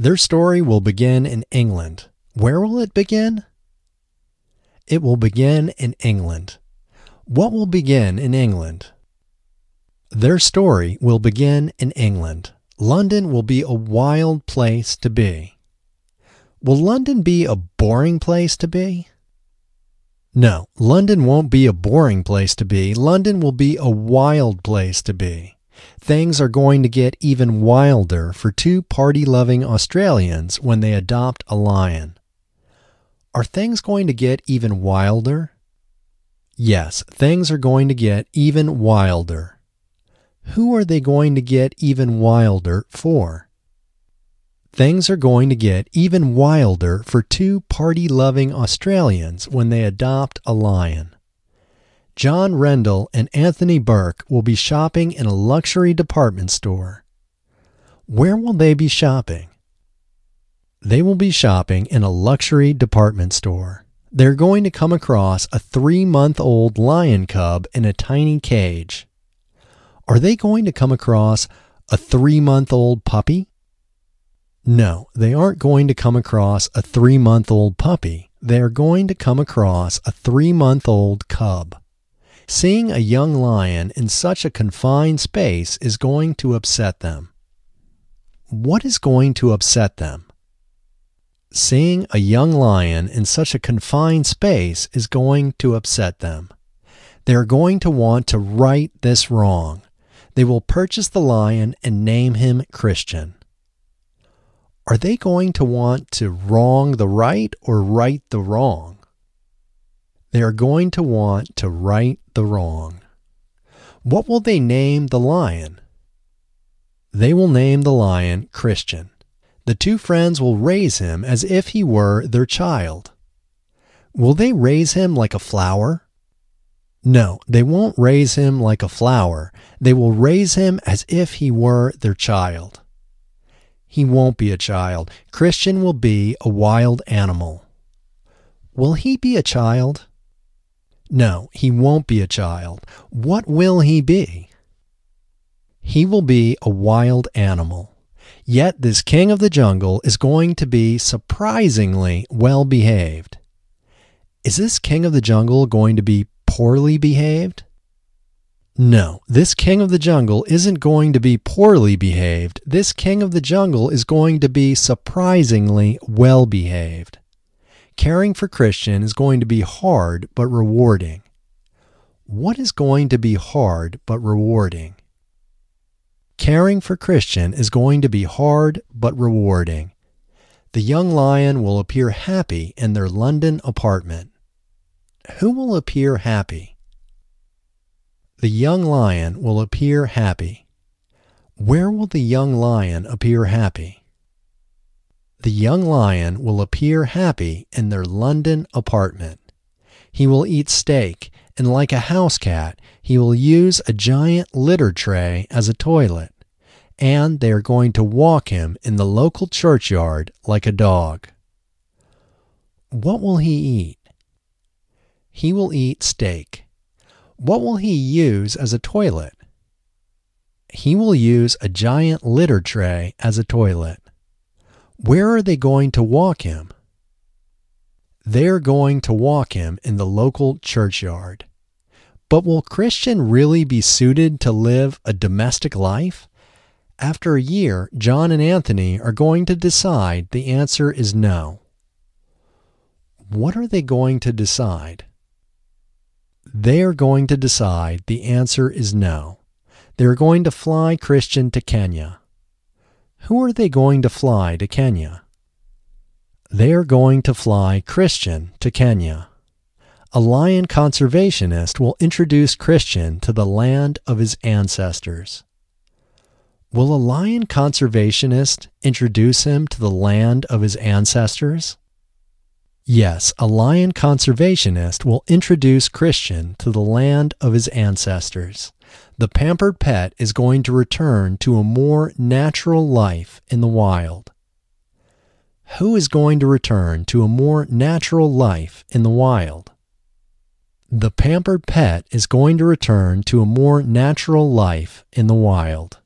Their story will begin in England. Where will it begin? It will begin in England. What will begin in England? Their story will begin in England. London will be a wild place to be. Will London be a boring place to be? No, London won't be a boring place to be. London will be a wild place to be. Things are going to get even wilder for two party-loving Australians when they adopt a lion. Are things going to get even wilder? Yes, things are going to get even wilder. Who are they going to get even wilder for? Things are going to get even wilder for two party-loving Australians when they adopt a lion. John Rendell and Anthony Burke will be shopping in a luxury department store. Where will they be shopping? They will be shopping in a luxury department store. They're going to come across a 3-month-old lion cub in a tiny cage. Are they going to come across a 3-month-old puppy? No, they aren't going to come across a 3-month-old puppy. They are going to come across a 3-month-old cub. Seeing a young lion in such a confined space is going to upset them. What is going to upset them? Seeing a young lion in such a confined space is going to upset them. They are going to want to right this wrong. They will purchase the lion and name him Christian. Are they going to want to wrong the right or right the wrong? They are going to want to right the wrong. What will they name the lion? They will name the lion Christian. The two friends will raise him as if he were their child. Will they raise him like a flower? No, they won't raise him like a flower. They will raise him as if he were their child. He won't be a child. Christian will be a wild animal. Will he be a child? No, he won't be a child. What will he be? He will be a wild animal. Yet this king of the jungle is going to be surprisingly well behaved. Is this king of the jungle going to be poorly behaved? No, this king of the jungle isn't going to be poorly behaved. This king of the jungle is going to be surprisingly well behaved. Caring for Christian is going to be hard but rewarding. What is going to be hard but rewarding? Caring for Christian is going to be hard but rewarding. The young lion will appear happy in their London apartment. Who will appear happy? The young lion will appear happy. Where will the young lion appear happy? The young lion will appear happy in their London apartment. He will eat steak, and like a house cat, he will use a giant litter tray as a toilet, and they are going to walk him in the local churchyard like a dog. What will he eat? He will eat steak. What will he use as a toilet? He will use a giant litter tray as a toilet. Where are they going to walk him? They are going to walk him in the local churchyard. But will Christian really be suited to live a domestic life? After a year, John and Anthony are going to decide the answer is no. What are they going to decide? They are going to decide the answer is no. They are going to fly Christian to Kenya. Who are they going to fly to Kenya? They are going to fly Christian to Kenya. A lion conservationist will introduce Christian to the land of his ancestors. Will a lion conservationist introduce him to the land of his ancestors? Yes, a lion conservationist will introduce Christian to the land of his ancestors. The pampered pet is going to return to a more natural life in the wild. Who is going to return to a more natural life in the wild? The pampered pet is going to return to a more natural life in the wild.